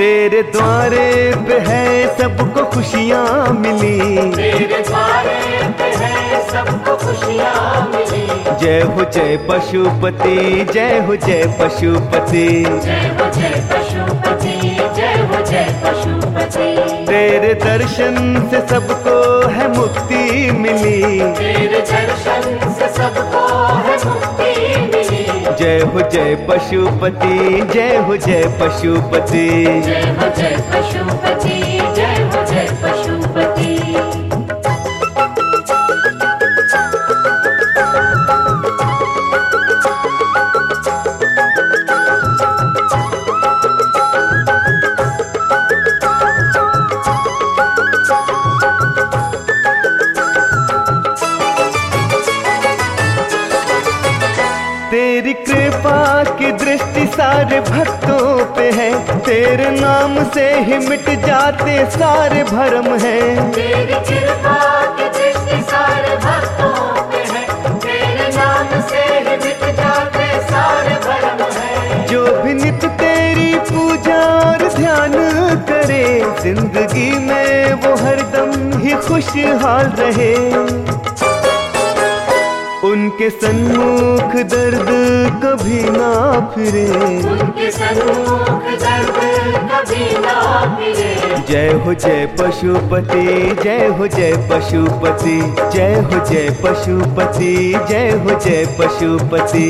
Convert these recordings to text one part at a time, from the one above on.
तेरे द्वारे पे है सबको खुशियाँ मिली, तेरे द्वारे पे है सबको खुशियाँ मिली। जय हो जय पशुपति, जय हो जय पशुपति, जय हो जय पशुपति, जय हो जय पशुपति। तेरे दर्शन से सबको है मुक्ति मिली, तेरे दर्शन से सबको है मुक्ति मिली। जय हो जय पशुपति, जय हो जय पशुपति, जय हो जय पशुपति, जय हो जय पशुपति। तेरी कृपा की दृष्टि सारे भक्तों पे है, तेरे नाम से ही मिट जाते सारे भरम हैं। तेरी कृपा की दृष्टि सारे भक्तों पे है, तेरे नाम से ही मिट जाते सारे भरम हैं। जो भी नित्य तेरी पूजा और ध्यान करे, जिंदगी में वो हरदम ही खुशहाल रहे। उनके सन्मुख दर्द कभी ना फिरे, उनके सन्मुख दर्द कभी ना फिरे। जय हो जय पशुपति, जय हो जय पशुपति, जय हो जय पशुपति, जय हो जय पशुपति।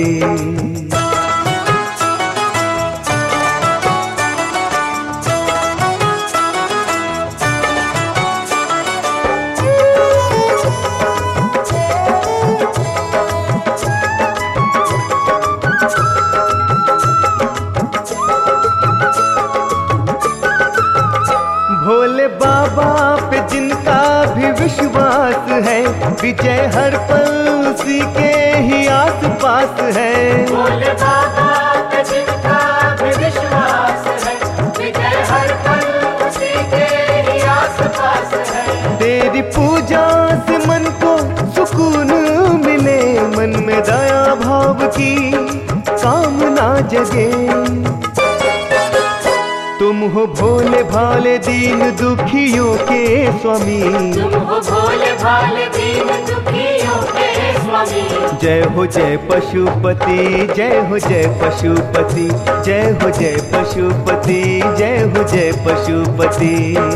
भोले बाबा पे जिनका भी विश्वास है, विजय हर पल उसी के ही आस पास है। भोले बाबा पे जिनका भी विश्वास है, विजय हर पल उसी के ही आस पास है। तेरी पूजा से मन को सुकून मिले, मन में दया भाव की कामना जगे। तुम हो भोले भाले दीन दुखियों के स्वामी, तुम हो भोले भाले दीन दुखियों के स्वामी। जय हो जय पशुपति, जय हो जय पशुपति, जय हो जय पशुपति, जय हो जय पशुपति।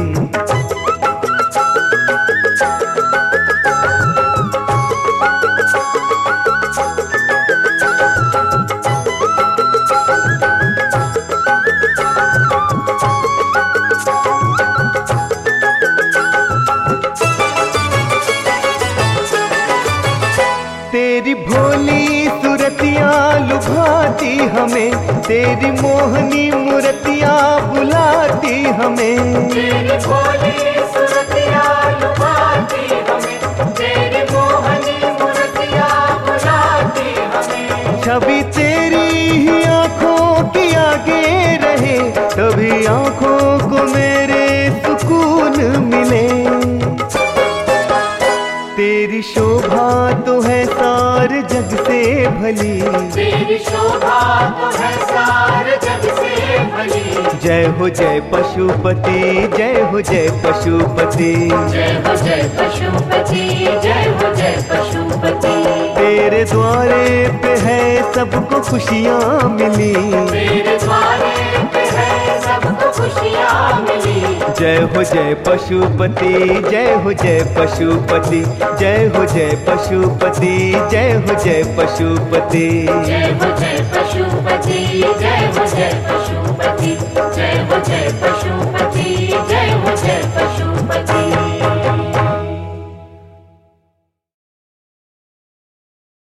तेरी भोली सुरतियाँ लुभाती हमें, तेरी मोहनी मूर्तियाँ बुलाती हमें। तेरी भोली सुरतियाँ लुभाती हमें, तेरी मोहनी मूर्तियाँ बुलाती हमें। छवि तेरी ही आँखों की आगे रहे, तभी आँखों को मेरे सुकून मिले। तेरी शोभा तो है सारे जग से भली, तेरी शोभा तो है सारे जग से भली। जय हो जय पशुपति, जय हो जय पशुपति, जय हो जय पशुपति, जय हो जय पशुपति। तेरे द्वारे पे है सबको खुशियाँ मिली, तेरे द्वारे पे है सबको खुशियाँ मिली। जय हो जय पशुपति, जय हो जय पशुपति, जय हो जय पशुपति, जय हो जय पशुपति। जय हो जय पशुपति, जय हो जय पशुपति, जय हो जय पशुपति।